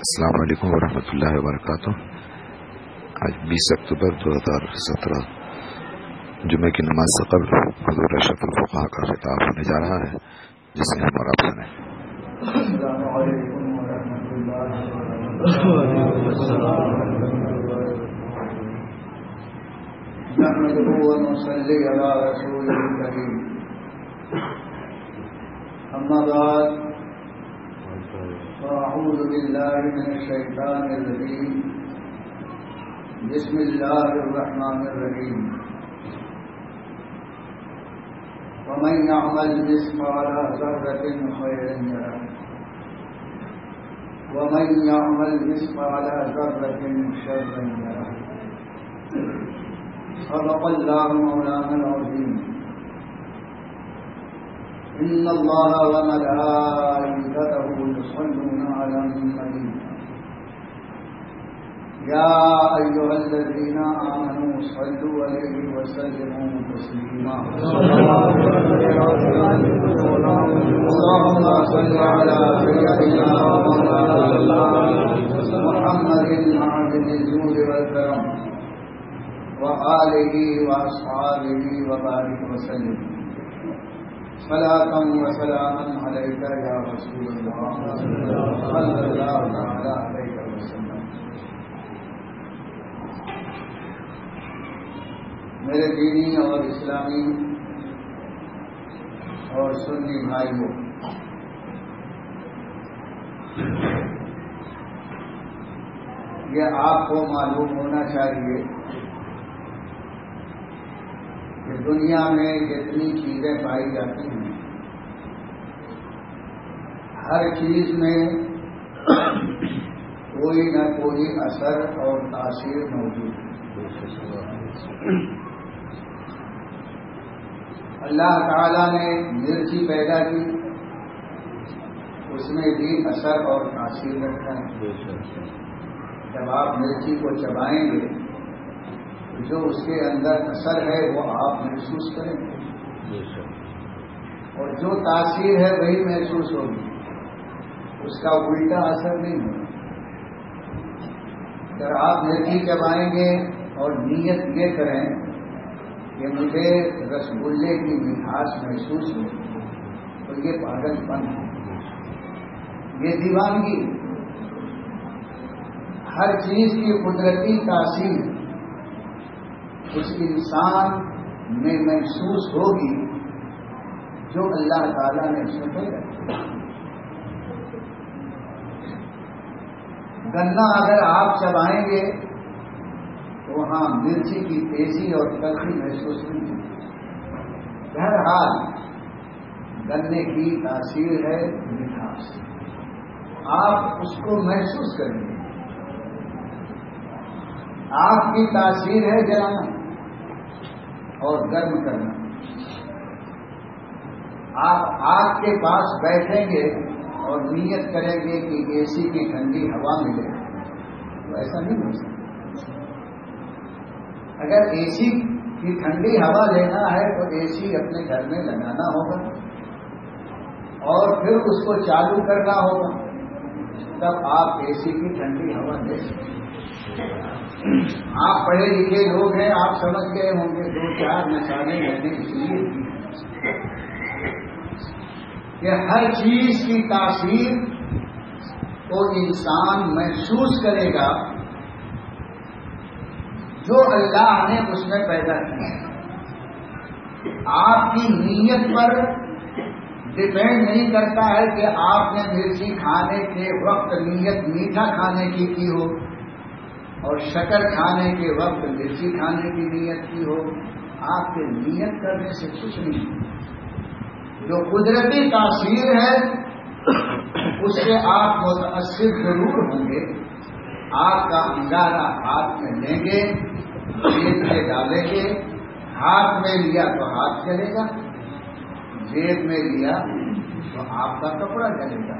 السلام علیکم ورحمۃ اللہ وبرکاتہ۔ آج 20 اکتوبر 2017 جمعے کی نماز سے قبل حضور اشرف الفقہاء کا خطاب ہونے جا رہا ہے، جس سے ہم اور آپ سنیں۔ السلام علیکم ورحمۃ اللہ وبرکاتہ۔ نحمده ونصلي على رسوله الكريم، أما بعد فأعوذ بالله من الشيطان الرجيم، بسم الله الرحمن الرحيم۔ ومن يعمل مثقال ذرة خيرا يره ومن يعمل مثقال ذرة شرا يره۔ صدق الله مولانا العظيم۔ إن الله وملائكته يصلون على النبي يا أيها الذين آمنوا صلوا عليه وسلموا تسليما۔ اللهم صل على سيدنا محمد عظيم الجود والكرم وآله وأصحابه وبارك وسلم صلاة وسلاما عليك يا رسول الله صلى الله تعالى عليه وسلم۔ میرے دینی اور اسلامی اور سنی بھائیوں، یہ آپ کو معلوم ہونا چاہیے کہ دنیا میں جتنی چیزیں پائی جاتی ہیں، ہر چیز میں کوئی نہ کوئی اثر اور تاثیر موجود ہے۔ اللہ تعالیٰ نے مرچی پیدا کی، اس میں بھی اثر اور تاثیر رکھا ہے۔ جب آپ مرچی کو چبائیں گے جو اس کے اندر اثر ہے وہ آپ محسوس کریں گے، اور جو تاثیر ہے وہی محسوس ہوگی، اس کا الٹا اثر نہیں ہوگا۔ اگر آپ مرچی چبائیں گے اور نیت یہ کریں کہ مجھے رس گلے کی مٹھاس محسوس ہو، تو یہ پاگل پن ہے، یہ دیوانگی۔ ہر چیز کی قدرتی تاثیر اس انسان میں محسوس ہوگی جو اللہ تعالیٰ نے اس میں پیدا کیا۔ گنا اگر آپ چبائیں گے تو وہاں مرچی کی تیزی اور تلخی محسوس نہیں ہوگی۔ بہرحال گنے کی تاثیر ہے مٹھاس، آپ اس کو محسوس کریں گے۔ آپ کی تاثیر ہے جلانا اور گرم کرنا۔ آپ آگ کے پاس بیٹھیں گے اور نیت کریں گے کہ اے سی کی ٹھنڈی ہوا ملے، تو ایسا نہیں ہو سکتا۔ اگر اے سی کی ٹھنڈی ہوا لینا ہے تو اے سی اپنے گھر میں لگانا ہوگا اور پھر اس کو چالو کرنا ہوگا، تب آپ اے سی کی ٹھنڈی ہوا لے سکتے۔ آپ پڑھے لکھے لوگ ہیں، آپ سمجھ گئے ہوں گے، دو چار مثالیں میں نے اس لیے دی کہ ہر چیز کی تاثیر کو انسان محسوس کرے گا جو اللہ نے اس میں پیدا کیا۔ آپ کی نیت پر ڈپینڈ نہیں کرتا ہے کہ آپ نے مرچی کھانے کے وقت نیت میٹھا کھانے کی ہو اور شکر کھانے کے وقت مرچی کھانے کی نیت کی ہو۔ آپ کے نیت کرنے سے کچھ نہیں، جو قدرتی تاثیر ہے اس سے آپ متاثر ضرور ہوں گے۔ آپ کا انگارہ ہاتھ میں لیں گے، جیب میں ڈالیں گے، ہاتھ میں لیا تو ہاتھ جلے گا، جیب میں لیا تو آپ کا کپڑا جلے گا۔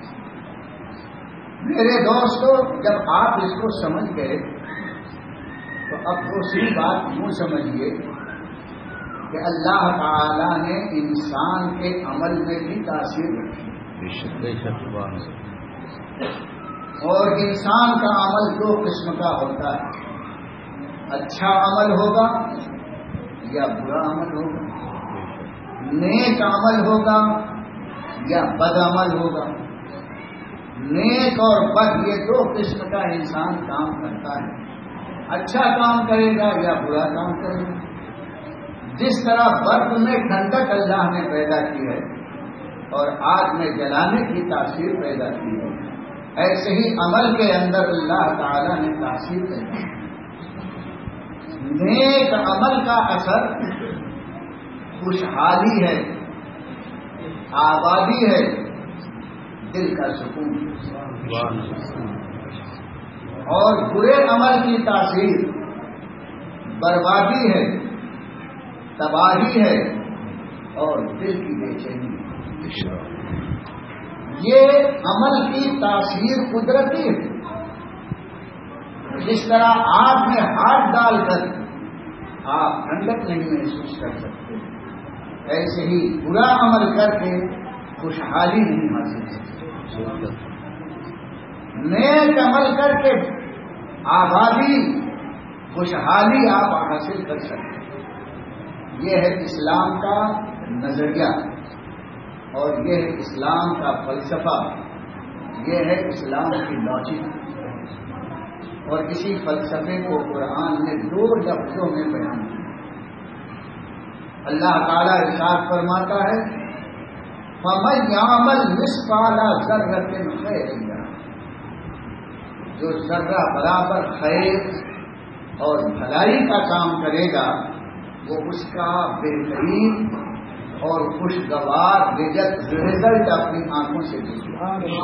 میرے دوستو، جب آپ اس کو سمجھ گئے تو اب دوسری بات یوں سمجھیے کہ اللہ تعالی نے انسان کے عمل میں بھی تاثیر رکھی۔ اور انسان کا عمل دو قسم کا ہوتا ہے، اچھا عمل ہوگا یا برا عمل ہوگا، نیک عمل ہوگا یا بد عمل ہوگا۔ نیک اور بد یہ دو قسم کا انسان کام کرتا ہے، اچھا کام کرے گا یا برا کام کرے گا۔ جس طرح برف میں ٹھنڈک اللہ نے پیدا کی ہے اور آگ میں جلانے کی تاثیر پیدا کی ہے، ایسے ہی عمل کے اندر اللہ تعالی نے تاثیر پیدا کی۔ نیک عمل کا اثر خوشحالی ہے، آبادی ہے، دل کا سکون، اور برے عمل کی تاثیر بربادی ہے، تباہی ہے اور دل کی بے چینی۔ یہ عمل کی تاثیر قدرتی ہے۔ جس طرح آگ میں ہاتھ ڈال کر آپ ٹھنڈک نہیں محسوس کر سکتے، ایسے ہی برا عمل کر کے خوشحالی نہیں حاصل کر سکتے۔ نیک عمل کر کے آبادی، خوشحالی آپ حاصل کر سکتے۔ یہ ہے اسلام کا نظریہ اور یہ ہے اسلام کا فلسفہ، یہ ہے اسلام کی لاجک۔ اور اسی فلسفے کو قرآن نے دو لفظوں میں بیان کیا۔ اللہ تعالیٰ ارشاد فرماتا ہے فَمَن يَعْمَلْ مِثْقَالَ ذَرَّةٍ خَيْرًا يَرَهُ، جو ذرہ برابر خیر اور بھلائی کا کام کرے گا وہ اس کا بہترین اور خوشگوار رزلٹ اپنی آنکھوں سے دیکھے۔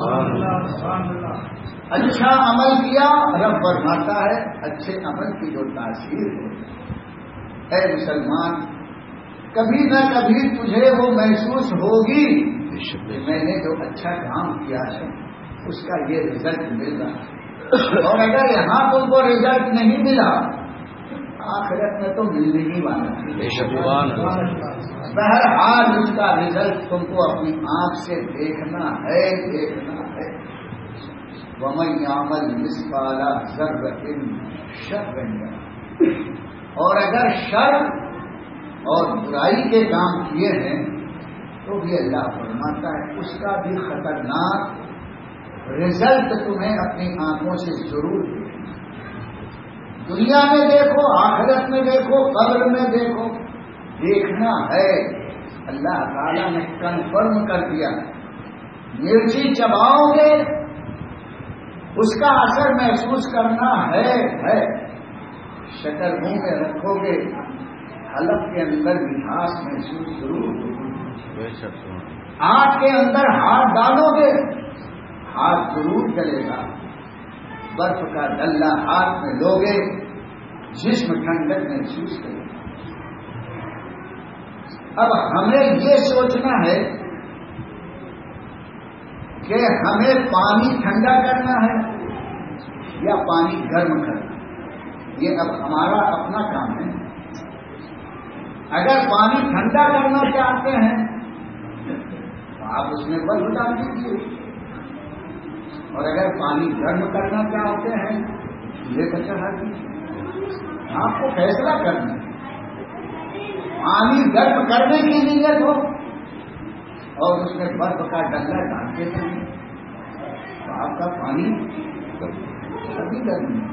اچھا عمل کیا رب فرماتا ہے اچھے عمل کی جو تاثیر ہے، اے مسلمان کبھی نہ کبھی تجھے وہ محسوس ہوگی کہ میں نے جو اچھا کام کیا ہے اس کا یہ رزلٹ مل رہا ہے، اور اگر یہاں تم کو رزلٹ نہیں ملا آخرت میں تو ملنے ہی والا ہے۔ بہرحال اس کا رزلٹ تم کو اپنی آنکھ سے دیکھنا ہے، دیکھنا ہے۔ وَمَن يَعْمَلْ مِثْقَالَ ذَرَّةٍ شَرًّا يَرَهُ، اور اگر شر اور برائی کے کام کیے ہیں تو بھی اللہ فرماتا ہے اس کا بھی خطرناک رزلٹ تمہیں اپنی آنکھوں سے ضرور دیکھنا۔ دنیا میں دیکھو، آخرت میں دیکھو، قبر میں دیکھو، دیکھنا ہے۔ اللہ تعالیٰ نے کنفرم کر دیا، مرچی چباؤ گے اس کا اثر محسوس کرنا ہے۔ شکر منہ میں رکھو گے حلق کے اندر مٹھاس محسوس ضرور ہوگی۔ ہاتھ کے اندر ہاتھ ڈالو گے ہاتھ ضرور جلے گا۔ برف کا ڈلہ ہاتھ میں لوگے جسم ٹھنڈک محسوس کرے گا۔ اب ہمیں یہ سوچنا ہے کہ ہمیں پانی ٹھنڈا کرنا ہے یا پانی گرم کرنا، یہ اب ہمارا اپنا کام ہے۔ اگر پانی ٹھنڈا کرنا چاہتے ہیں تو آپ اس میں برف ڈال دیجیے، اور اگر پانی گرم کرنا چاہتے ہیں چولہے پر چڑھا دیجیے۔ آپ کو فیصلہ کرنا ہے۔ پانی گرم کرنے کی نیت ہو اور اس میں برف کا ڈنڈا ڈالتے ہیں تو آپ کا پانی کبھی گرم نہیں۔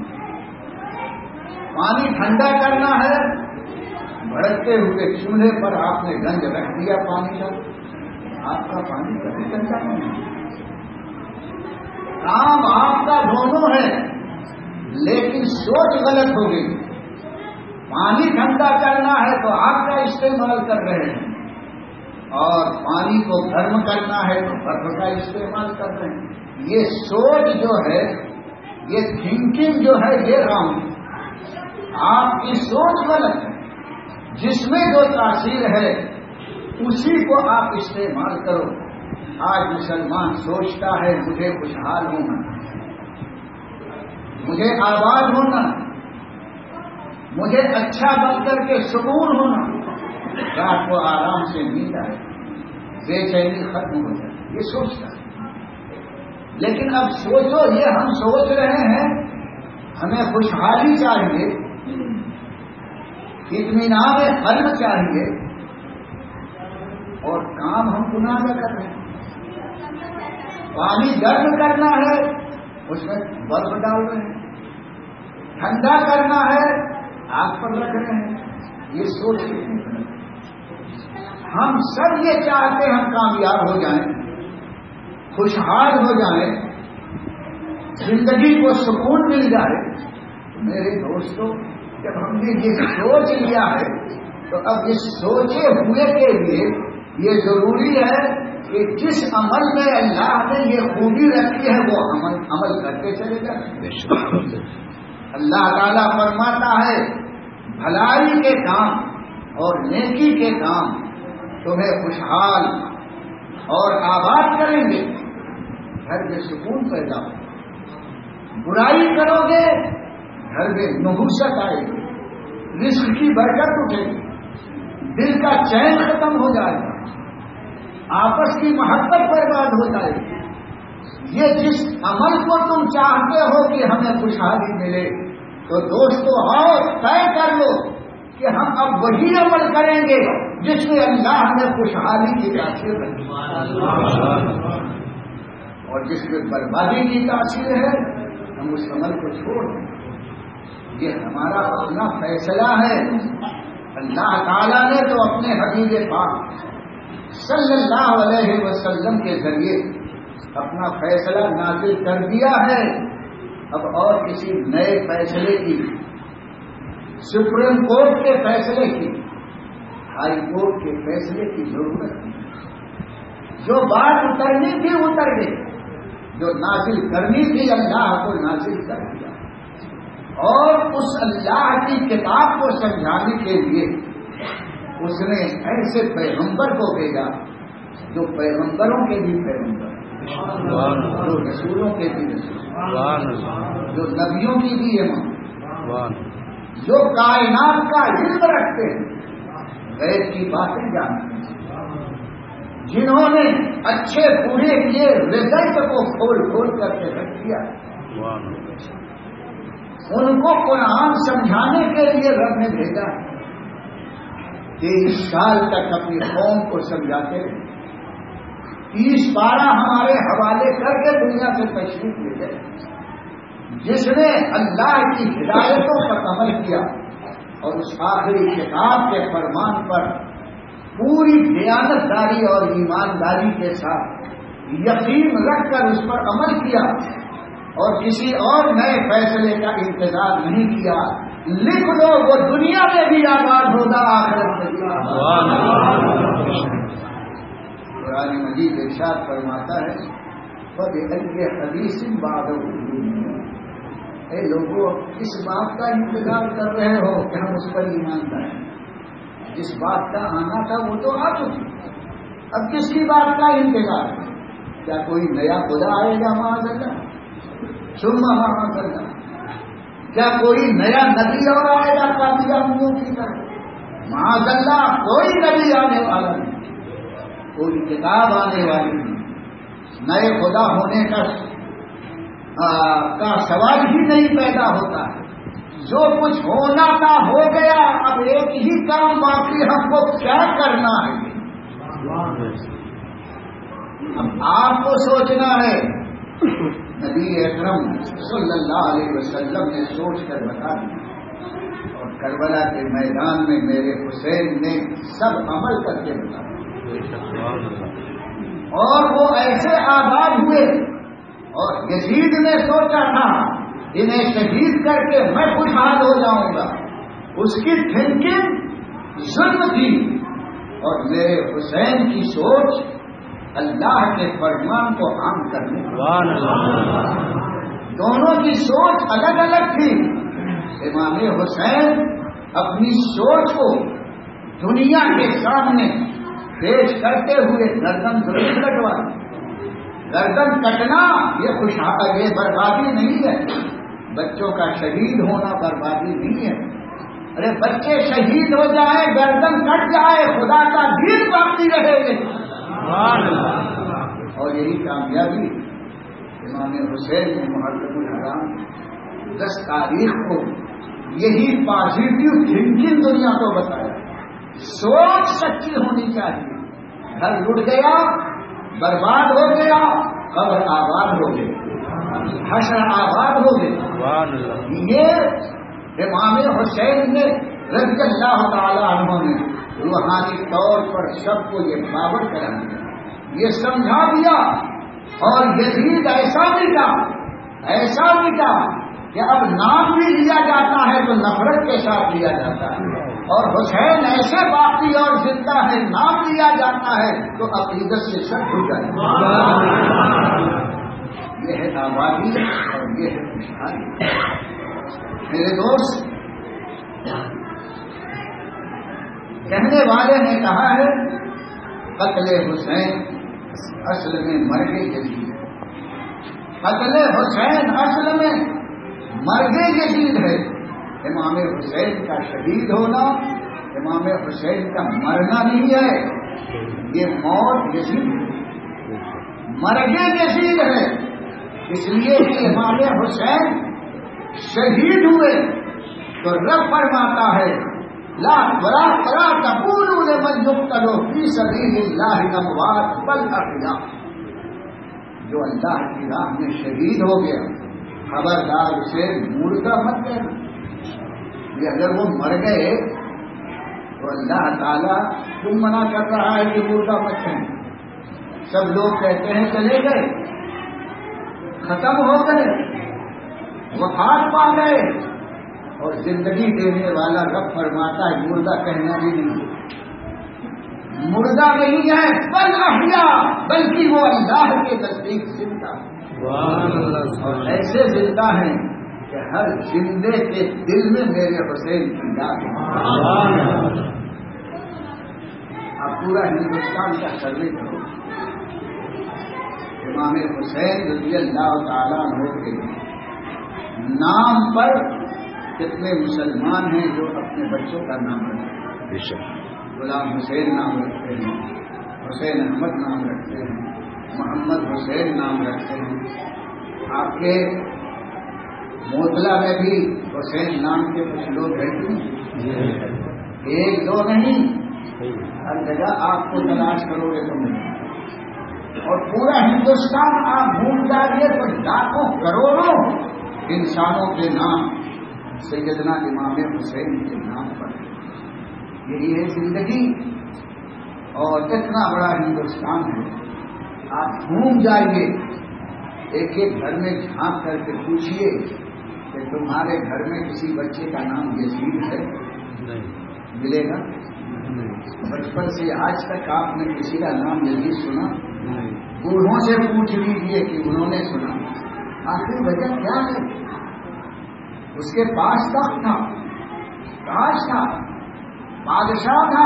پانی ٹھنڈا کرنا ہے، بھڑکتے ہوئے چولہے پر آپ نے گنج رکھ دیا پانی کا، آپ کا پانی کبھی ٹھنڈا نہیں۔ کام آپ کا دونوں ہے لیکن سوچ غلط ہو گئی۔ پانی ٹھنڈا کرنا ہے تو آپ کا استعمال کر رہے ہیں، اور پانی کو گرم کرنا ہے تو برف کا استعمال کر رہے ہیں۔ یہ سوچ جو ہے، یہ تھنکنگ جو ہے، یہ رانگ، آپ کی سوچ غلط ہے۔ جس میں جو تاثیر ہے اسی کو آپ استعمال کرو۔ آج مسلمان سوچتا ہے مجھے خوشحال ہونا، مجھے آباد ہونا، مجھے اچھا بن کر کے سکون ہونا، رات کو آرام سے نیند آئے، بے چینی ختم ہو جائے، یہ سوچتا ہے۔ لیکن اب سوچو، یہ ہم سوچ رہے ہیں ہمیں خوشحالی چاہیے، اطمینان قلب چاہیے، اور کام ہم گناہ میں کر رہے ہیں۔ پانی گرم کرنا ہے اس میں برف ڈال رہے ہیں، ٹھنڈا کرنا ہے آگ پر رکھ رہے ہیں۔ یہ سوچ کتنی ہے؟ ہم سب یہ چاہتے ہیں ہم کامیاب ہو جائیں، خوشحال ہو جائیں، زندگی کو سکون مل جائے۔ میرے دوستوں، جب ہم نے یہ سوچ لیا ہے تو اب اس سوچے ہوئے کے لیے یہ ضروری ہے کہ جس عمل میں اللہ نے یہ خوبی رکھی ہے وہ عمل کرتے چلے جائیں۔ اللہ تعالیٰ فرماتا ہے بھلائی کے کام اور نیکی کے کام تمہیں خوشحال اور آباد کریں گے، گھر میں سکون پیدا ہو۔ برائی کرو گے گھر میں نحوست آئے گی، رزق کی برکت اٹھے گی، دل کا چین ختم ہو جائے گا، آپس کی محبت برباد ہو جائے گی۔ یہ جس عمل کو تم چاہتے ہو کہ ہمیں خوشحالی ملے، تو دوستو آؤ طے کر لو کہ ہم اب وہی عمل کریں گے جس میں اللہ نے خوشحالی کی تاثیر رکھی، اور جس میں بربادی کی تاثیر ہے ہم اس عمل کو چھوڑ دیں۔ یہ ہمارا اپنا فیصلہ ہے۔ اللہ تعالیٰ نے تو اپنے حبیب پاک صلی اللہ علیہ وسلم کے ذریعے اپنا فیصلہ نازل کر دیا ہے۔ اب اور کسی نئے فیصلے کی، سپریم کورٹ کے فیصلے کی، ہائی کورٹ کے فیصلے کی ضرورت نہیں۔ جو بات اترنی تھی اتر گئی، جو نازل کرنی تھی اللہ کو نازل کر دیا، اور اس اللہ کی کتاب کو سمجھانے کے لیے اس نے ایسے پیغمبر کو بھیجا جو پیغمبروں کے بھی پیغمبر، جو رسولوں کے بھی رسول، جو نبیوں کی بھی امام، جو کائنات کا علم رکھتے ہیں، غیب کی باتیں جانتے ہیں، جنہوں نے اچھے برے کے رزلٹ کو کھول کھول کر کے رکھ دیا، ان کو قرآن سمجھانے کے لیے رب نے بھیجا۔ 23 سال تک اپنی قوم کو سمجھاتے رہے، 30 پارہ ہمارے حوالے کر کے دنیا سے تشریف لے گئے۔ جس نے اللہ کی ہدایتوں پر عمل کیا اور اس آخری کتاب کے فرمان پر پوری دیانتداری اور ایمانداری کے ساتھ یقین رکھ کر اس پر عمل کیا اور کسی اور نئے فیصلے کا انتظار نہیں کیا، لکھ لو وہ دنیا میں بھی آباد ہوگا، آخرت میں بھی آباد۔ قرآن مجید ارشاد فرماتا ہے وَبِأَيِّ حَدِيثٍ بَعْدَهُ يُؤْمِنُونَ۔ اے لوگوں، کس بات کا انتظار کر رہے ہو کہ ہم اس پر ایمان لائیں؟ جس بات کا آنا تھا وہ تو آ چکی، اب کس کی بات کا انتظار ہے؟ کیا کوئی نیا خدا آئے گا معاذ اللہ؟ ثم معاذ اللہ، کیا کوئی نیا نبی اور آئے گا کامیابیوں کی طرح؟ معاذ اللہ، کوئی نبی آنے والا نہیں، کوئی کتاب آنے والی نہیں، نئے خدا ہونے کا سوال ہی نہیں پیدا ہوتا ہے۔ جو کچھ ہونا تھا ہو گیا، اب ایک ہی کام باقی، ہم کو کیا کرنا ہے؟ اب آپ کو سوچنا ہے۔ نبی اکرم صلی اللہ علیہ وسلم نے سوچ کر بتا دیا، اور کربلا کے میدان میں میرے حسین نے سب عمل کر کے بتا دیا، اور وہ ایسے آباد ہوئے۔ اور یزید نے سوچا تھا انہیں شہید کر کے میں خوشحال ہو جاؤں گا، اس کی تھنکنگ ظلم تھی، اور میرے حسین کی سوچ اللہ کے فرمان کو عام کرنے۔ دونوں کی سوچ الگ الگ تھی۔ امام حسین اپنی سوچ کو دنیا کے سامنے پیش کرتے ہوئے گردن ضرور کٹوائی۔ گردن کٹنا یہ یہ بربادی نہیں ہے، بچوں کا شہید ہونا بربادی نہیں ہے۔ ارے بچے شہید ہو جائیں، گردن کٹ جائے، خدا کا دین باقی رہے گا، اور یہی کامیابی۔ امام حسین نے محرم الحرام 10 تاریخ کو یہی پازیٹو تھنکنگ دنیا کو بتایا. سوچ سچی ہونی چاہیے. گھر لٹ گیا، برباد ہو گیا، قبر آباد ہو گئی، حشر آباد ہو گئی. یہ امام حسین نے رضی اللہ تعالی عنہ نے روحانی طور پر سب کو یہ باور کرا دیا، یہ سمجھا دیا. اور یزید ایسا مٹا کہ اب نام بھی لیا جاتا ہے تو نفرت کے ساتھ لیا جاتا ہے، اور حسین ایسے باقی اور زندہ ہے، نام لیا جاتا ہے تو عقیدت سے شک ہو جائے. یہ ہے آبادی اور یہ ہے خوشحالی. میرے دوست، کہنے والے نے کہا ہے قتل حسین اصل میں مرگ یزید ہے. قتل حسین اصل میں مرگ یزید ہے. امام حسین کا شہید ہونا امام حسین کا مرنا نہیں ہے، یہ موت یزید ہے، مرگ یزید ہے. اس لیے کہ امام حسین شہید ہوئے تو رب فرماتا ہے لا تقولوا لمن يقتل في سبيل الله اموات بل احياء. جو اللہ کی راہ میں شہید ہو گیا خبردار اسے مردہ مت کہنا. یہ اگر وہ مر گئے تو اللہ تعالیٰ کیوں منع کر رہا ہے کہ مردہ مت کہنا. سب لوگ کہتے ہیں چلے گئے، ختم ہو گئے، وفات پا گئے، اور زندگی دینے والا رب فرماتا ہے مردہ کہنا بھی نہیں. مردہ نہیں ہے بل احیاء، بلکہ وہ اللہ کے نزدیک زندہ اور ایسے زندہ ہیں کہ ہر زندے کے دل میں میرے حسین کی یاد ہے. اب پورا ہندوستان کا سروے کرو، امام حسین رضی اللہ تعالیٰ عنہ کے نام پر کتنے مسلمان ہیں جو اپنے بچوں کا نام رکھتے ہیں. غلام حسین نام رکھتے ہیں، حسین احمد نام رکھتے ہیں، محمد حسین نام رکھتے ہیں. آپ کے موتلا میں بھی حسین نام کے کچھ لوگ رہتے ہیں، ایک دو نہیں، ہر جگہ آپ کو تلاش کرو گے تو ملے. اور پورا ہندوستان آپ بھول جائیے تو لاکھوں کروڑوں انسانوں کے نام سیدنا امام حسین کے نام پر. یہی ہے زندگی. اور اتنا بڑا ہندوستان ہے، آپ گھوم جائیے، ایک ایک گھر میں جھانک کر کے پوچھیے کہ تمہارے گھر میں کسی بچے کا نام یزید ہے؟ ملے گا؟ بچپن سے آج تک آپ نے کسی کا نام یزید سنا؟ بوڑھوں سے پوچھ لیجیے کہ انہوں نے سنا. آخر وجہ کیا ہے؟ اس کے پاس تخت تھا، تاج تھا، بادشاہ تھا،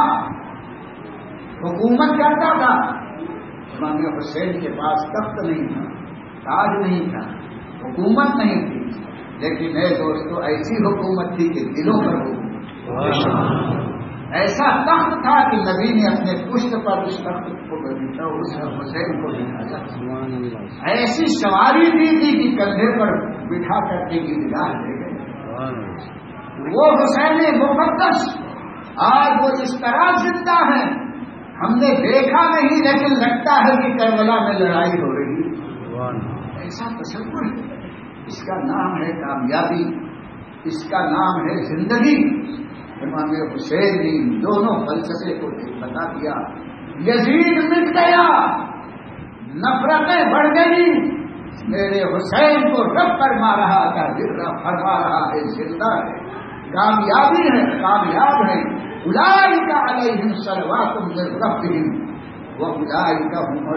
حکومت کرتا تھا. امام حسین کے پاس تخت نہیں تھا، تاج نہیں تھا، حکومت نہیں تھی، لیکن اے دوستو ایسی حکومت تھی کہ دلوں پر حکومت. ایسا تخت تھا کہ نبی نے اپنے پشت پر اس تخت کو بٹھا، اس حسین کو بٹھایا. ایسی سواری دی تھی کہ کندھے پر بٹھا کر کے دیدار لے گئے. وہ حسین مقدس آج وہ اس طرح زندہ ہے ہم نے دیکھا نہیں، لیکن لگتا ہے کہ کربلا میں لڑائی ہو رہی ہے. ایسا تصور ہے. اس کا نام ہے کامیابی، اس کا نام ہے زندگی. امام حسین نے دونوں فلسفے کو بتا دیا. یزید مٹ گیا، نفرتیں بڑھ گئی، میرے حسین کو رب فرما رہا تھا، فرما رہا ہے زندہ ہے، کامیابی ہے، کامیاب ہے. اولئک علیہم صلوات من ربہم واولئک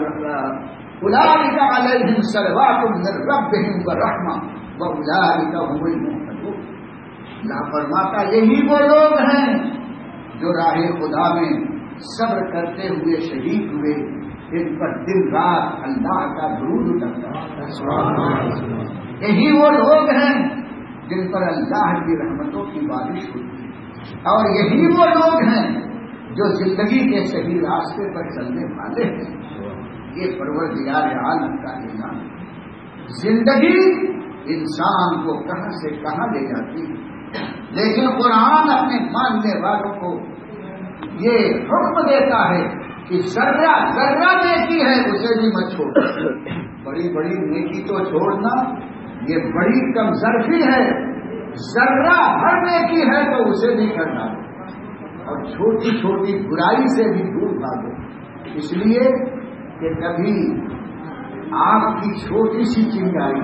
علیہم صلوات من ربہم ورحمہ واولئک هم المہتدون. اللہ فرماتا یہی وہ لوگ ہیں جو راہ خدا میں صبر کرتے ہوئے شہید ہوئے، ان پر دن رات اللہ کا درود اترتا ہے. یہی وہ لوگ ہیں جن پر اللہ کی رحمتوں کی بارش ہوتی ہے. اور یہی وہ لوگ ہیں جو زندگی کے صحیح راستے پر چلنے والے ہیں. یہ پروردگار عالم کا اعلان ہے. زندگی انسان کو کہاں سے کہاں لے جاتی ہے، لیکن قرآن اپنے ماننے والوں کو یہ حکم دیتا ہے کہ ذرہ ذرہ نیکی ہے اسے بھی مت چھوڑ، بڑی بڑی نیکی تو چھوڑنا یہ بڑی کم ظرفی ہے، ذرہ ہر نیکی ہے تو اسے بھی کرنا، اور چھوٹی چھوٹی برائی سے بھی دور بھاگو، اس لیے کہ کبھی آپ کی چھوٹی سی چنگاری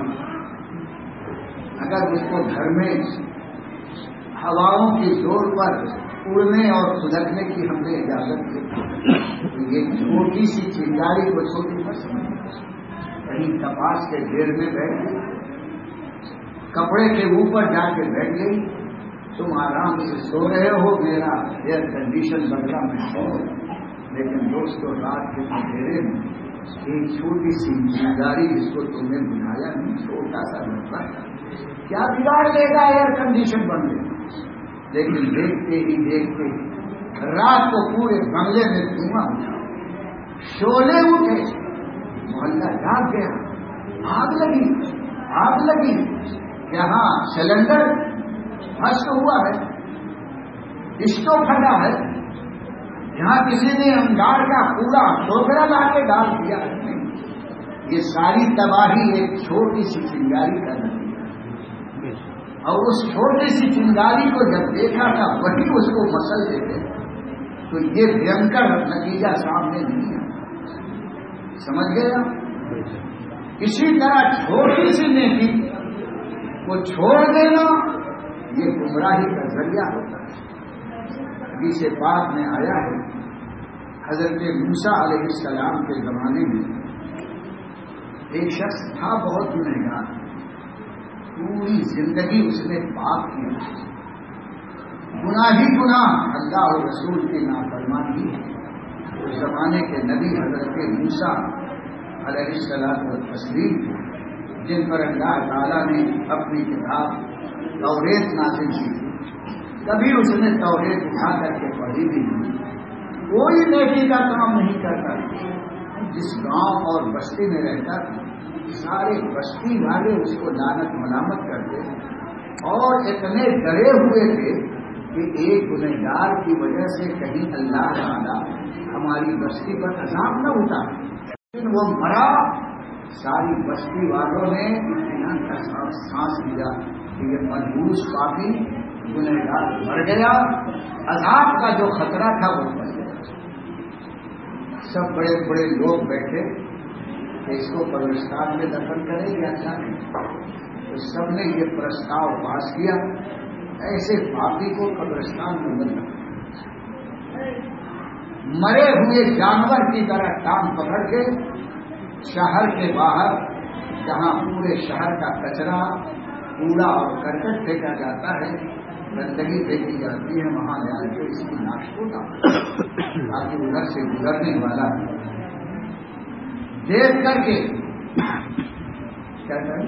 اگر اس کو گھر میں ہواؤں کے زور پر اڑنے اور کھدکنے کی ہم نے اجازت دی تو یہ چھوٹی سی چنگاری کو چھوٹی مت سمجھ، کہیں کپاس کے ڈھیر میں بیٹھ گئی، کپڑے کے اوپر جا کے بیٹھ گئی، تم آرام سے سو رہے ہو، میرا ایئر کنڈیشن بنگلہ میں سو، لیکن دوستوں رات کے اندھیرے میں ایک چھوٹی سی چنگاری جس کو تم نے بنایا نہیں، چھوٹا سا لڑکا کیا بگاڑ لے گا ایئر کنڈیشن بن گئے، لیکن دیکھتے ہی دیکھتے رات کو پورے بنگلے میں دھواں اٹھا، شعلے اٹھے، محلہ جاگ گیا، آگ لگی، یہاں سلنڈر بھسک ہوا ہے، اسٹوو پھٹا ہے، یہاں کسی نے انگار کا پورا ٹوکرا لا کے ڈال دیا، یہ ساری تباہی ایک چھوٹی سی چنگاری کا نتیجہ، اور اس چھوٹی سی چنگاری کو جب دیکھا تھا وہی اس کو مسل دیتے تو یہ بھینکر نتیجہ سامنے نہیں آیا، سمجھ گیا؟ اسی طرح چھوٹی سی نیکی کو چھوڑ دینا یہ گمراہی کا ذریعہ ہوتا ہے۔ حدیث پاک میں آیا ہے حضرت موسیٰ علیہ السلام کے زمانے میں ایک شخص تھا بہت گنہگار، پوری زندگی اس نے پاک کیا، گناہ ہی گناہ، اللہ اور رسول کی نافرمانی ہے۔ اس زمانے کے نبی حضرت موسیٰ علیہ السلام والتسلیم جن پر اللہ تعالیٰ نے اپنی کتاب توریت نازل کی، کبھی اس نے توریت اٹھا کر کے پڑھی بھی نہیں، کوئی نیکی کا کام نہیں کرتا، جس گاؤں اور بستی میں رہتا تھا سارے بستی والے اس کو لعنت ملامت کرتے اور اتنے ڈرے ہوئے تھے کہ ایک گنہگار کی وجہ سے کہیں اللہ تعالیٰ ہماری بستی پر عذاب نہ اٹھا، لیکن وہ مرا، ساری بستی والوں نے اطمینان کا سانس لیا کہ یہ منحوس پاپی گنہگار مر گیا، عذاب کا جو خطرہ تھا وہ بچ گیا۔ سب بڑے بڑے لوگ بیٹھے کہ اس کو قبرستان میں دفن کریں یا اچھا نہیں، تو سب نے یہ پرستاؤ پاس کیا ایسے پاپی کو قبرستان میں بند رکھا، مرے ہوئے جانور کی طرح ٹانگ پکڑ کے شہر کے باہر جہاں پورے شہر کا کچرا کوڑا اور کرکٹ پھینکا جاتا ہے، گندگی پھینکی جاتی ہے، وہاں جا کے اس کی ناش ہوتا تاکہ ادھر سے گزرنے والا دیکھ کر کے کیا کریں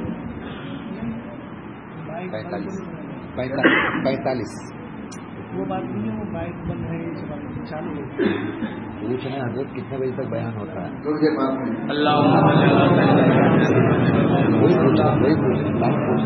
45 وہ بات نہیں ہے، وہ بائک بند ہے، یہ سب چالو ہے، پوچھ رہے ہیں حضرت کتنے بجے تک بیان ہوتا ہے؟ تو یہ بات نہیں، وہی پوچھ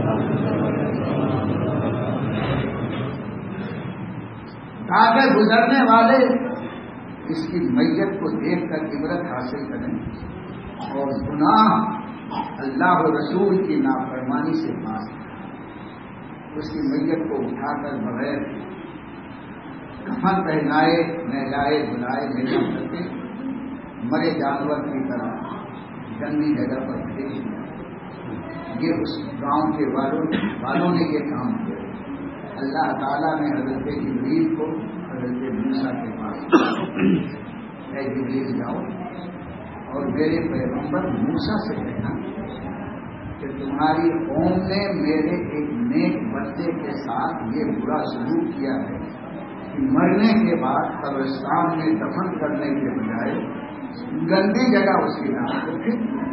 تاکہ گزرنے والے اس کی میت کو دیکھ کر عبرت حاصل کریں اور گناہ اللہ و رسول کی نافرمانی سے پاس کریں، اس کی میت کو اٹھا کر بغیر کفن پہنائے نہلائے دھلائے نہیں کرتے، مرے جانور کی طرح گندی جگہ پر بھیج دیا۔ یہ اس گاؤں کے والوں نے یہ کام کیا۔ اللہ تعالیٰ نے حضرت جبریل کو حضرت موسیٰ کے پاس اے جبریل جاؤ اور میرے پیغمبر موسیٰ سے کہنا کہ تمہاری قوم نے میرے ایک نیک بندے کے ساتھ یہ برا سلوک کیا ہے کہ مرنے کے بعد قبرستان میں دفن کرنے کے بجائے گندی جگہ اس کی نام کو پھینک دیا۔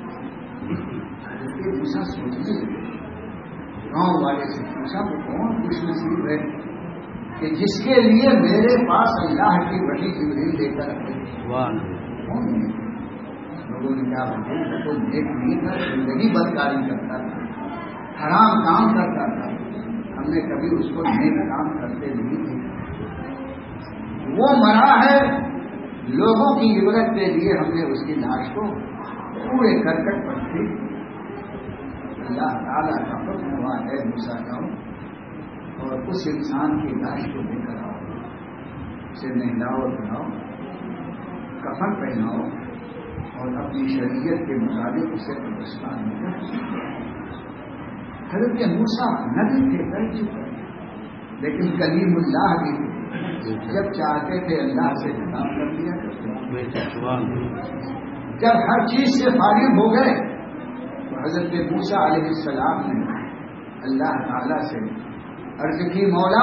موسیٰ سوچنے لگے، گاؤں والے سے پوچھا وہ کون خوش نصیب ہے کہ جس کے لیے میرے پاس اللہ کی بڑی جبریل لے کر آئے، کون ہے؟ لوگوں نے کیا بتایا تو نیک نہیں تھا، زندگی بھی بدکاری کرتا تھا, حرام کام کرتا تھا, ہم نے کبھی اس کو نیک کام کرتے نہیں دیکھا. وہ مرا ہے, لوگوں کی عبرت کے لیے ہم نے اس کی لاش کو پورے کرکٹ پر تھی. اللہ تعالیٰ کا حکم ہوا ہے موسیٰ جاؤ اور اس انسان کی لاش کو لے کر آؤ, اسے نہلاؤ دھلاؤ, کفن پہناؤ اور اپنی شریعت کے مطابق اسے قبرستان میں رکھو. حضرت موسیٰ نبی تھے کر چکے, لیکن کلیم اللہ بھی تھے, جب چاہتے تھے اللہ سے خطاب کر دیا کرتے. جب ہر چیز سے فارغ ہو گئے تو حضرت موسیٰ علیہ السلام نے اللہ تعالی سے عرض کی, مولا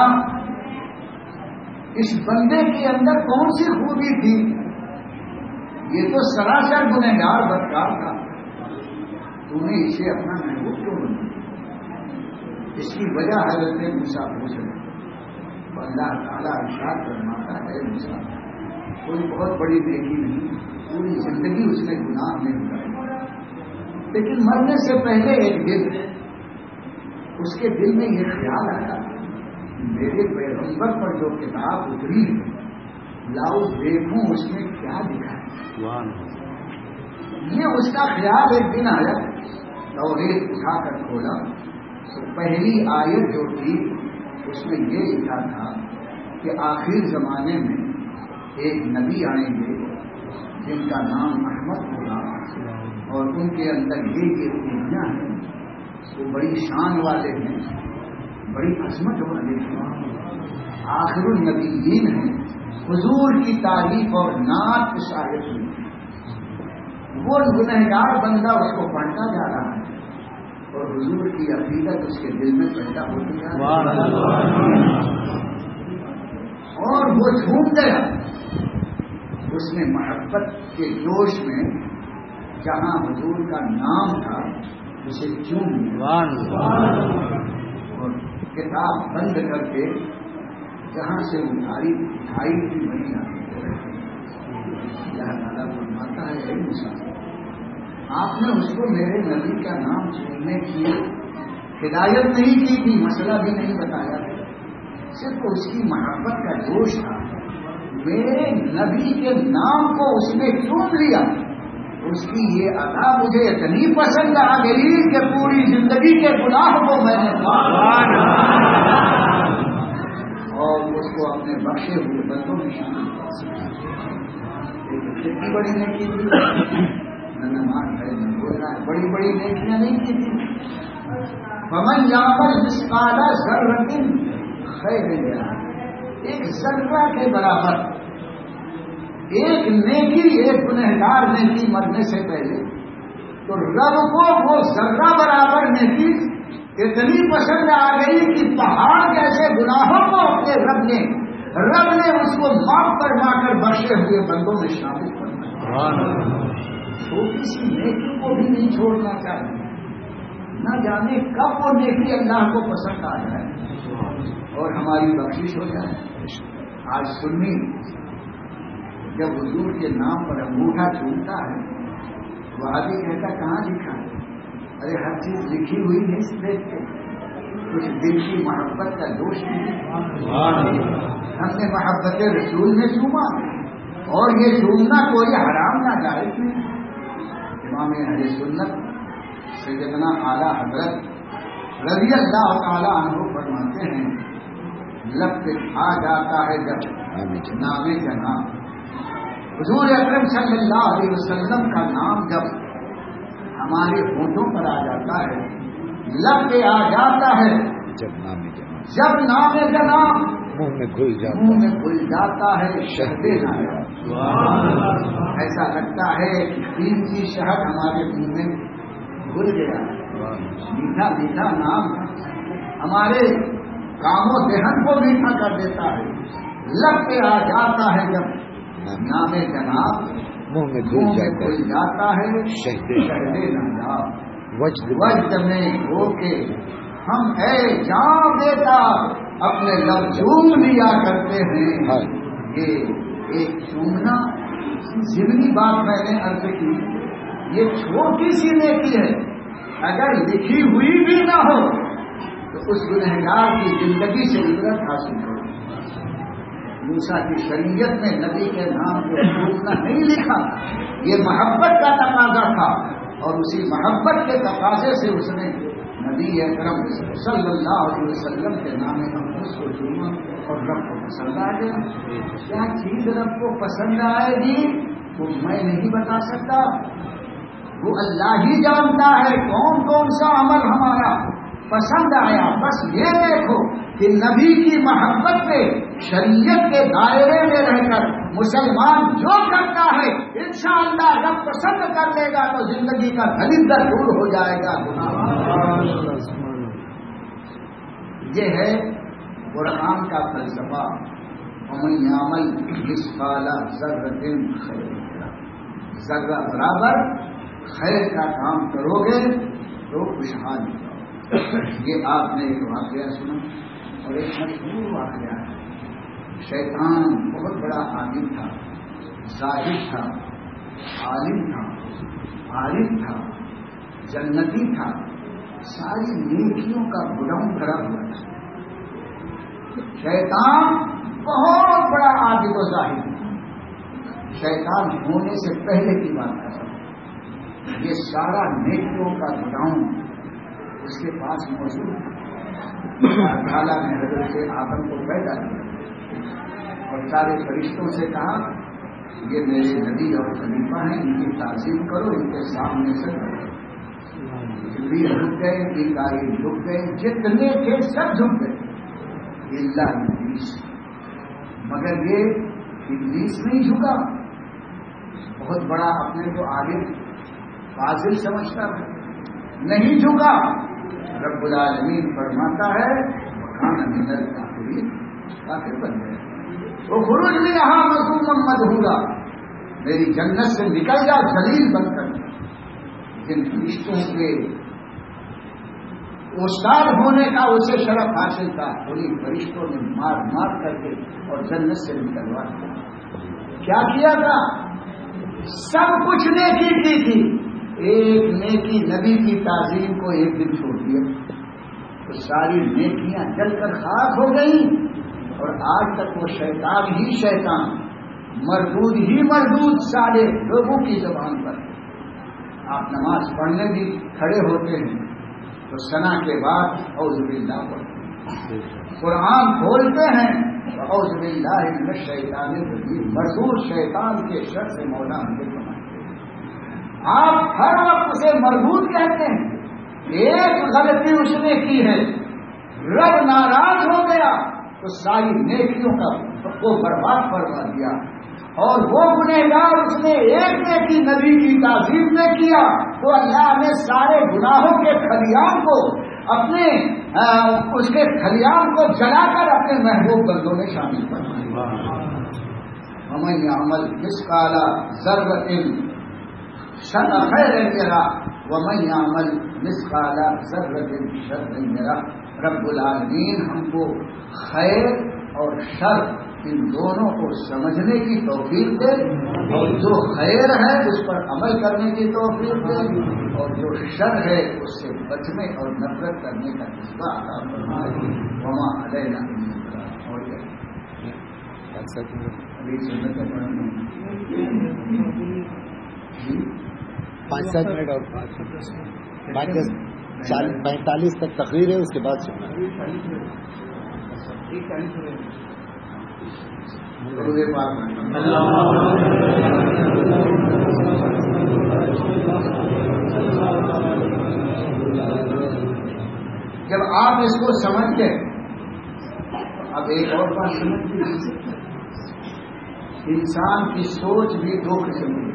اس بندے کے اندر کون سی خوبی تھی, یہ تو سراسر گنہگار بدکار تھا, تو نے اسے اپنا محبوب کیوں بنا؟ اس کی وجہ حضرت موسیٰ پوچھ رہے تو اللہ تعالیٰ ارشاد فرماتا ہے, موسیٰ کوئی بہت بڑی نیکی نہیں, پوری زندگی اس نے گناہ میں گزاری, لیکن مرنے سے پہلے ایک دن اس کے دل میں یہ خیال آیا, میرے پیغمبر پر جو کتاب اتری ہے لاؤ دیکھوں اس میں کیا لکھا ہے. یہ اس کا خیال ایک دن آیا, توریت اٹھا کر کھولا تو پہلی آیت جو تھی اس میں یہ لکھا تھا کہ آخر زمانے میں ایک نبی آئیں گے جن کا نام احمد ہوگا, اور ان کے اندر یہ خوبیاں ہیں, وہ بڑی شان والے ہیں, بڑی عظمت والے ہیں, آخر النبیین ہیں, حضور کی تعریف اور نعت کے شاہد ہوئی. وہ گنہگار بندہ اس کو پڑھتا جا رہا ہے اور حضور کی عقیدت اس کے دل میں پیدا ہوتی جا رہی ہے, اور وہ جھوم گیا. اس نے محبت کے جوش میں جہاں حضور کا نام تھا اسے چوم لیا اور کتاب بند کر کے جہاں سے اٹھائی تھی وہیں اللہ تعالیٰ فرماتا ہے, اے موسیٰ آپ نے اس کو میرے نبی کا نام چننے کی ہدایت نہیں کی تھی, مسئلہ بھی نہیں بتایا, صرف اس کی محبت کا جوش تھا. میرے نبی کے نام کو اس نے چون لیا, اس کی یہ ادا مجھے اتنی پسند آ گئی کہ پوری زندگی کے گناہ کو میں نے اور اس کو اپنے بخشے ہوئے بندوں میں شامل کیا. کتنی بڑی نیکی تھی, نماز ہے بول رہا ہے, بڑی بڑی نیکیاں نہیں کی تھی. فمن یعمل مثقال ذرۃ خیر یرہ, ایک ذرہ کے برابر ایک نیکی, ایک گنہگار نیکی مرنے سے پہلے تو رب کو وہ ذرہ برابر نیکی اتنی پسند آ گئی کہ پہاڑ جیسے گناہوں کو اپنے رب نے اس کو معاف فرما کر بخشے ہوئے بندوں میں شامل کرنا. چھوٹی سی نیکی کو بھی نہیں چھوڑنا چاہیے, نہ جانے کب وہ نیکی اللہ کو پسند آ جائے اور ہماری بخشش ہو جائے. آج سنی جب حضور کے نام پر انگوٹھا چھوٹتا ہے وہ آدمی کہتا کہاں لکھا ہے, ارے ہر چیز لکھی ہوئی نہیں دیکھتے, کچھ دل کی محبت کا دوش نہیں. ہم نے محبت رسول میں چوما اور یہ چومنا کوئی حرام نہ جائز نہیں. امام اہل سنت سیدنا اعلیٰ حضرت رضی اللہ تعالی عنہ فرماتے ہیں, لب پہ آ جاتا ہے جب نام جناب حضور اکرم صلی اللہ علیہ وسلم کا نام جب ہمارے ہونٹوں پر آ جاتا ہے, لب پہ آ جاتا ہے جب نام جناب منہ میں گھل جاتا ہے شہد نایاب. ایسا لگتا ہے کہ قیمتی شہد ہمارے منہ میں گھل گیا. میٹھا میٹھا نام ہمارے کام و ذہن کو میٹھا کر دیتا ہے. لب پہ آ جاتا ہے جب نام جناب منہ میں گھل جاتا ہے شہد نایاب. وجد میں ہو کے ہم اے جان دیتا اپنے لب چوم لیا کرتے ہیں. یہ ایک چومنا ضمنی بات میں نے عرض کی, یہ چھوٹی سی نیکی ہے اگر لکھی ہوئی بھی نہ ہو تو اس گنہگار کی زندگی سے عبرت حاصل کرو. موسیٰ کی شریعت میں نبی کے نام کو ڈوبنا نہیں لکھا. یہ محبت کا تقاضا تھا اور اسی محبت کے تقاضے سے اس نے نبی اکرم صلی اللہ علیہ وسلم کے نام محمد کو چنا اور رب کو پسند آ گیا. کیا چیز رب کو پسند آئے گی وہ میں نہیں بتا سکتا. وہ اللہ ہی جانتا ہے کون کون سا عمل ہمارا پسند آیا. بس یہ دیکھو کہ نبی کی محبت پہ شریعت کے دائرے میں رہ کر مسلمان جو کرتا ہے انشاءاللہ رب پسند کر لے گا تو زندگی کا دھلیندر دور ہو جائے گا. یہ ہے قرآن کا فلسفہ. ومن یعمل مثقال ذرۃ خیرا، ذرہ برابر خیر کا کام کرو گے تو خوشحال ہو. یہ آپ نے ایک واقعہ سنا اور ایک مشہور واقعہ ہے. شیطان بہت بڑا عالم تھا، زاہد تھا، عالم تھا، عارف تھا، جنتی تھا، ساری نیکیوں کا گودام بھرا ہوا تھا. شیطان بہت بڑا عابد و زاہد تھا. شیطان ہونے سے پہلے کی بات کر رہا ہوں. یہ سارا نیکیوں کا گودام اس کے پاس موجود تھا. تعالیٰ نے حضرت آدم کو پیدا کیا اور سارے فرشتوں سے کہا یہ میرے نبی اور خلیفہ ہیں، ان کی تعظیم کرو، ان کے سامنے سے کرو. جبریل جھک گئے، میکائیل جھک گئے، جتنے تھے سب جھک گئے الا ابلیس. مگر یہ ابلیس نہیں جھکا. بہت بڑا اپنے کو عالم فاضل سمجھتا ہے، نہیں جھکا. رب العالمین فرماتا ہے وکان من الکافرین، کافر بن گئے. وہ خروج بھی رہا مذموما مدحورا، میری جنت سے نکل جا ذلیل بن کر. جن فرشتوں کے استاد ہونے کا اسے شرف حاصل تھا انہیں فرشتوں نے مار مار کر کے اور جنت سے نکلوا دیا. کیا کیا تھا؟ سب کچھ نیکی کی تھی، ایک نیکی نبی کی تعظیم کو ایک دن چھوڑ دیا تو ساری نیکیاں جل کر خاک ہو گئیں. اور آج تک وہ شیطان ہی شیطان، مردود ہی مردود سارے لوگوں کی زبان پر. آپ نماز پڑھنے بھی کھڑے ہوتے ہیں تو ثنا کے بعد اعوذ باللہ پڑھتے ہیں. قرآن کھولتے ہیں تو اعوذ باللہ من الشیطان الرجیم، مردود شیطان کے شر سے مولا ہم کو بناتے ہیں. آپ ہر وقت اسے مردود کہتے ہیں. ایک غلطی اس نے کی ہے، رب ناراض ہو گیا تو ساری نیکیوں کا کو برباد کروا دیا. اور وہ گنہگار اس نے ایک نیکی نبی کی تعظیم میں کیا تو اللہ نے سارے گناہوں کے خلیان کو اپنے اس کے خلیان کو جلا کر اپنے محبوب بندوں میں شامل کر دیا. ومن یعمل مثقال ذرۃ خیرا یرہ ومن یعمل مثقال ذرۃ شرا یرہ. رب العالمین ہم کو خیر اور شر ان دونوں کو سمجھنے کی توفیق دے اور جو خیر ہے اس پر عمل کرنے کی توفیق دے اور جو شر ہے اس سے بچنے اور نفرت کرنے کا جذبہ عطا فرمائے. وما علینا الا البلاغ. اور ابھی سنتیں پڑھیں 5-7 منٹ اور 45 تک تقریر ہے، اس کے بعد سننا. جب آپ اس کو سمجھ گئے اب ایک اور بات سمجھ گئے. انسان کی سوچ بھی دو قسم کی.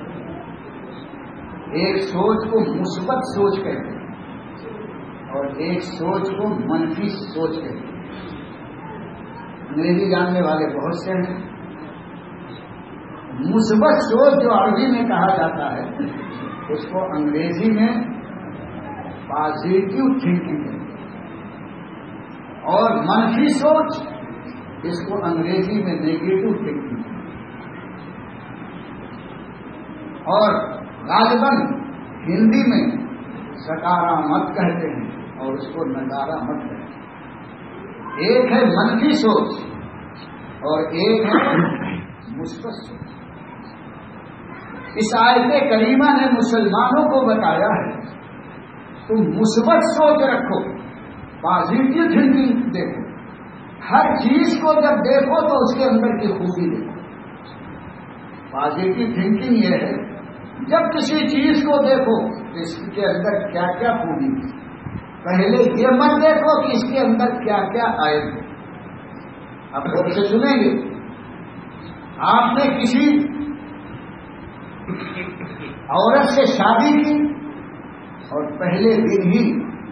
ایک سوچ کو مثبت سوچ کہتے ہیں اور ایک سوچ کو منفی سوچ کہتے ہیں. انگریزی جاننے والے بہت سے ہیں. مثبت سوچ جو عربی میں کہا جاتا ہے اس کو انگریزی میں پازیٹو تھنکنگ ہے اور منفی سوچ اس کو انگریزی میں نیگیٹو تھنکنگ ہے. اور غالباً ہندی میں सकारा मत कहते हैं और उसको नकारा मत कहते हैं। एक है मनफी सोच और एक है मुस्बत सोच। इस आयत करीमा ने मुसलमानों को बताया है तुम मुस्बत सोच रखो, पॉजिटिव थिंकिंग देखो, हर चीज को जब देखो तो उसके अंदर की खूबी देखो। पॉजिटिव थिंकिंग ये है जब किसी चीज को देखो तो इसके अंदर क्या क्या खूबी है, पहले ये मत देखो कि इसके अंदर क्या क्या आए थे। अब लोग से सुनेंगे, आपने किसी औरत से शादी की और पहले दिन ही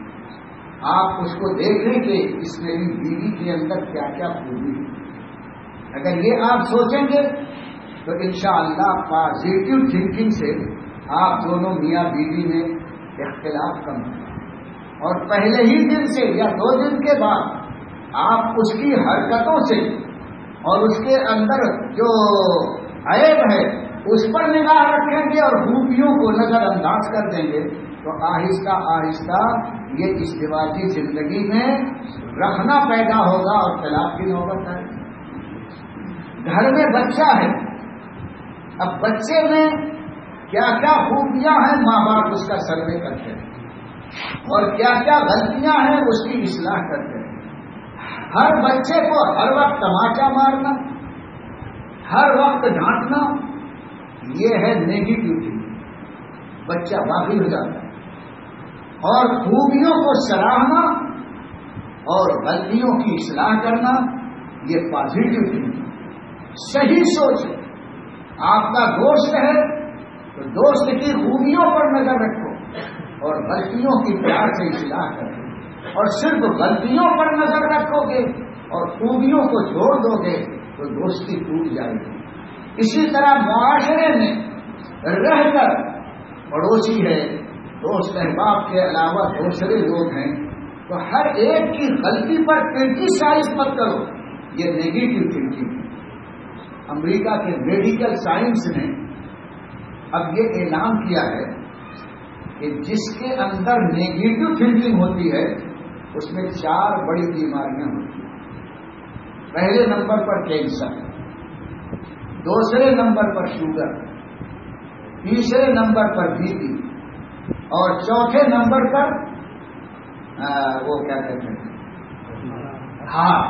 आप उसको देख रहे कि इस मेरी बीवी के अंदर क्या क्या खूबी है। अगर ये आप सोचेंगे तो इंशाअल्लाह पॉजिटिव थिंकिंग से आप दोनों मियाँ बीवी में इख्तिलाफ कम होगा और पहले ही दिन से या 2 दिन के बाद आप उसकी हरकतों से और उसके अंदर जो ऐब है उस पर निगाह रखेंगे और खूबियों को नजरअंदाज कर देंगे तो आहिस्ता आहिस्ता ये इज़्दिवाजी जिंदगी में रखना पैदा होगा और तलाक की नौबत आएगी। घर में बच्चा है, अब बच्चे में क्या क्या खूबियां हैं माँ बाप उसका सर्वे करते हैं और क्या क्या गलतियां हैं उसकी इस्लाह करते हैं। हर बच्चे को हर वक्त तमाचा मारना, हर वक्त डांटना, ये है नेगेटिविटी। बच्चा वाकिफ हो जाता है और खूबियों को सराहना और गलतियों की इस्लाह करना, ये पॉजिटिव थिंकिंग सही सोच है। आपका दोस्त है तो दोस्त की खूबियों पर नजर रखो और गलतियों की प्यार से इस्लाह करो और सिर्फ गलतियों पर नजर रखोगे और खूबियों को छोड़ दोगे तो दोस्ती टूट जाएगी। इसी तरह मुआशरे में रहकर पड़ोसी है, दोस्त अहबाब के अलावा दूसरे लोग हैं तो हर एक की गलती पर क्रिटिसाइज मत करो, ये नेगेटिव थिंकिंग है। अमेरिका के मेडिकल साइंस ने अब ये ऐलान किया है कि जिसके अंदर नेगेटिव थिंकिंग होती है उसमें 4 बड़ी बीमारियां होती हैं। पहले नंबर पर कैंसर, दूसरे नंबर पर शुगर, तीसरे नंबर पर बीपी और चौथे नंबर पर वो क्या कहते हैं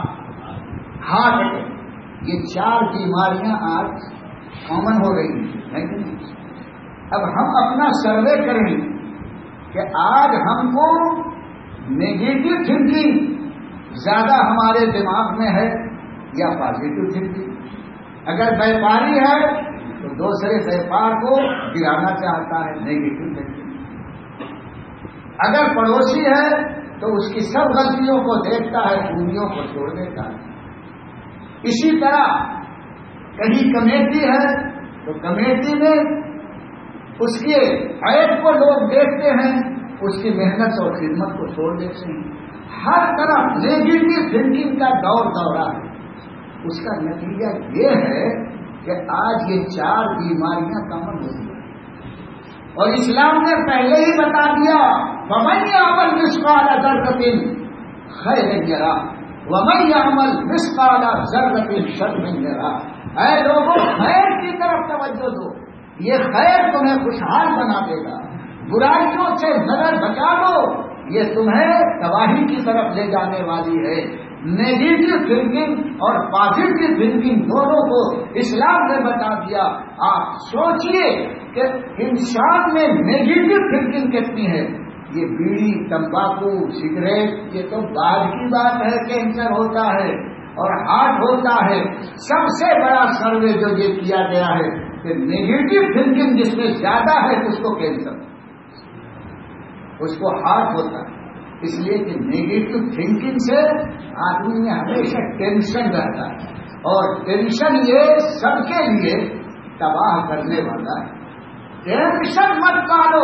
हार्ट अटैक। ये 4 बीमारियां आज कॉमन हो रही हैं कि नहीं। अब हम अपना सर्वे करें कि आज हमको नेगेटिव थिंकिंग ज्यादा हमारे दिमाग में है या पॉजिटिव थिंकिंग। अगर व्यापारी है तो दूसरे व्यापार को गिराना चाहता है, नेगेटिव थिंकिंग। अगर पड़ोसी है तो उसकी सब गलतियों को देखता है, खूबियों को छोड़ देता है। इसी तरह कहीं कमेटी है तो कमेटी में उसके ऐब को लोग देखते हैं, उसकी मेहनत और खिदमत को छोड़ देते हैं। हर तरफ नेगेटिव थिंकिंग का दौर दौरा है। उसका नतीजा ये है कि आज ये 4 बीमारियां कॉमन हो गई और इस्लाम ने पहले ही बता दिया वमन यअमल मिस्काल ज़र्रतिन खैरन यरा वमन यअमल मिस्काल ज़र्रतिन शर्रन यरा। ऐ लोगों, खैर की तरफ तवज्जो दो, ये खैर तुम्हें खुशहाल बना देगा। बुराइयों से नजर बचा दो, ये तुम्हें तबाही की तरफ ले जाने वाली है। नेगेटिव थिंकिंग और पॉजिटिव थिंकिंग दोनों को इस्लाम ने बता दिया। आप सोचिए कि इंसान में नेगेटिव थिंकिंग कितनी है। ये बीड़ी, तंबाकू, सिगरेट, ये तो बाद की बात है, कैंसर होता है और हार्ट होता है। सबसे बड़ा सर्वे जो ये किया गया है कि नेगेटिव थिंकिंग जिसमें ज्यादा है उसको कैंसर, उसको हार्ट होता है। इसलिए कि नेगेटिव थिंकिंग से आदमी में हमेशा टेंशन रहता है और टेंशन ये सबके लिए तबाह करने वाला है। टेंशन मत पालो,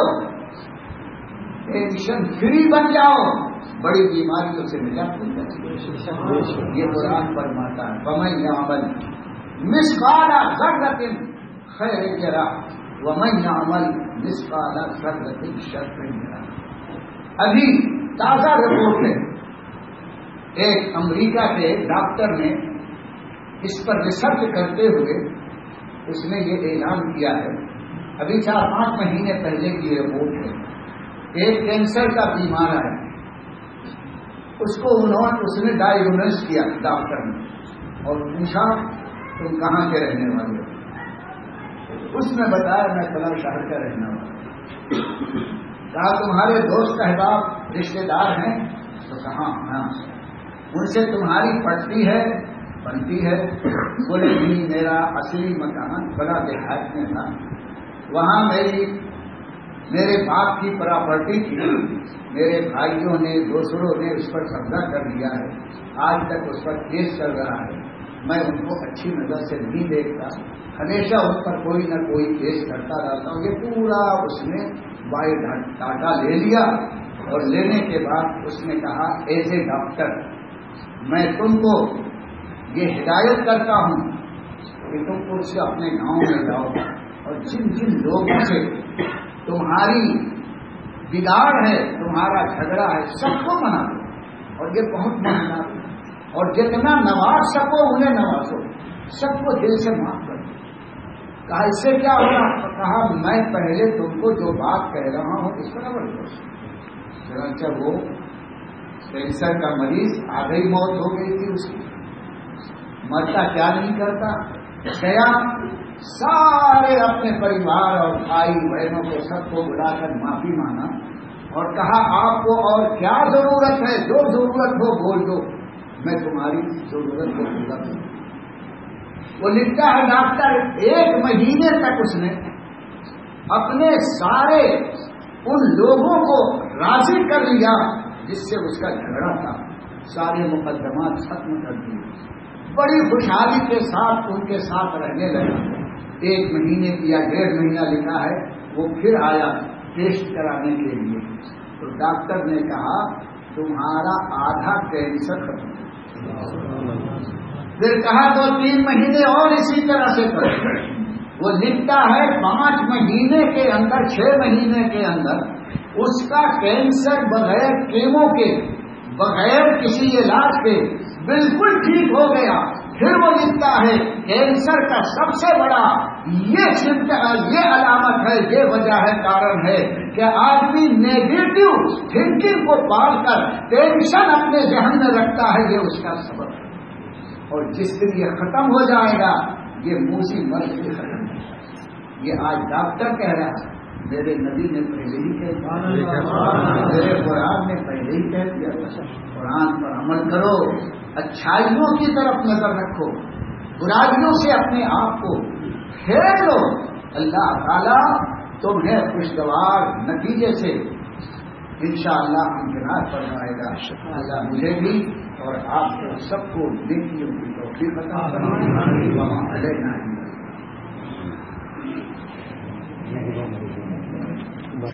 टेंशन फ्री बन जाओ, बड़ी बीमारियों से निजात मिल जाती। ये कुरान फरमाता है वमन यअमल मिस्काल ज़र्रतिन खैरन यरा वमन यअमल मिस्काल ज़र्रतिन शर्रन यरा। ابھی تازہ رپورٹ ہے، ایک امریکہ کے ڈاکٹر نے اس پر ریسرچ کرتے ہوئے اس نے یہ اعلان کیا ہے، ابھی 4-5 مہینے پہلے کی رپورٹ ہے، ایک کینسر کا بیمار ہے، اس نے ڈائیگنوز کیا ڈاکٹر نے اور پوچھا تم کہاں کے رہنے والے ہو؟ اس نے بتایا میں فلاں شہر کا رہنے والا ہوں۔ کہا تمہارے دوست احباب رشتے دار ہیں؟ تو کہا ہاں۔ ان سے تمہاری پڑتی ہے بنتی ہے؟ بولے نہیں، میرا اصلی مکان بڑا دیہات میں تھا، وہاں میرے باپ کی پراپرٹی تھی، میرے بھائیوں نے دوسروں نے اس پر قبضہ کر لیا ہے، آج تک اس پر کیس چل رہا ہے، میں ان کو اچھی نظر سے نہیں دیکھتا، ہمیشہ اس پر کوئی نہ کوئی کیس کرتا رہتا ہوں۔ یہ پورا اس نے بائی ڈاٹا لے لیا اور لینے کے بعد اس نے کہا ایز اے ڈاکٹر میں تم کو یہ ہدایت کرتا ہوں کہ تم خود سے اپنے گاؤں میں جاؤ اور جن جن لوگوں سے تمہاری بگاڑ ہے، تمہارا جھگڑا ہے، سب کو منا دو، اور یہ بہت مہنگا ہے، اور جتنا نواز سکو انہیں نوازو، سب کو دل سے معاف کر دو۔ کہا اس سے کیا ہوگا؟ کہا میں پہلے تم کو جو بات کہہ رہا ہوں اس پر عمل کرو۔ چنانچہ وہ کینسر کا مریض آ گئی، موت ہو گئی تھی اس کی، مرتا کیا نہیں کرتا، گیا سارے اپنے پریوار اور بھائی بہنوں کو سب کو بلا کر معافی مانگا اور کہا آپ کو اور کیا ضرورت ہے، جو ضرورت ہو بول دو، میں تمہاری ضرورت کو پورا کروں۔ وہ لکھتا ہے ڈاکٹر 1 مہینے تک اس نے اپنے سارے ان لوگوں کو راضی کر لیا جس سے اس کا جھگڑا تھا، سارے مقدمات ختم کر دیے، بڑی خوشحالی کے ساتھ ان کے ساتھ رہنے لگا۔ 1 مہینے یا 1.5 مہینہ لکھا ہے، وہ پھر آیا ٹیسٹ کرانے کے لیے، تو ڈاکٹر نے کہا تمہارا آدھا کینسر ختم ہو۔ پھر کہا 2-3 مہینے اور اسی طرح سے کرو۔ وہ لکھتا ہے 5 مہینے کے اندر 6 مہینے کے اندر اس کا کینسر بغیر کیمو کے، بغیر کسی علاج کے بالکل ٹھیک ہو گیا۔ پھر وہ لکھتا ہے کینسر کا سب سے بڑا یہ علامت ہے، یہ وجہ ہے، کارن ہے کہ آدمی نیگیٹو تھنکنگ کو پال کر ٹینشن اپنے ذہن میں رکھتا ہے، یہ اس کا سبب ہے، اور جس دن یہ ختم ہو جائے گا یہ موسی مرض بھی ختم ہے۔ یہ آج ڈاکٹر کہہ رہا ہے، میرے نبی نے پہلے ہی کہہ دیا، میرے قرآن نے پہلے ہی کہہ دیا، قرآن پر عمل کرو، اچھائیوں کی طرف نظر رکھو، برائیوں سے اپنے آپ کو پھیر لو، اللہ تعالیٰ تمہیں خوشگوار نتیجے سے انشاءاللہ امکنات فرمائے گا۔ اللہ مجھے بھی اور آپ کو سب کو نیکیوں کی توفیق عطا فرمائے۔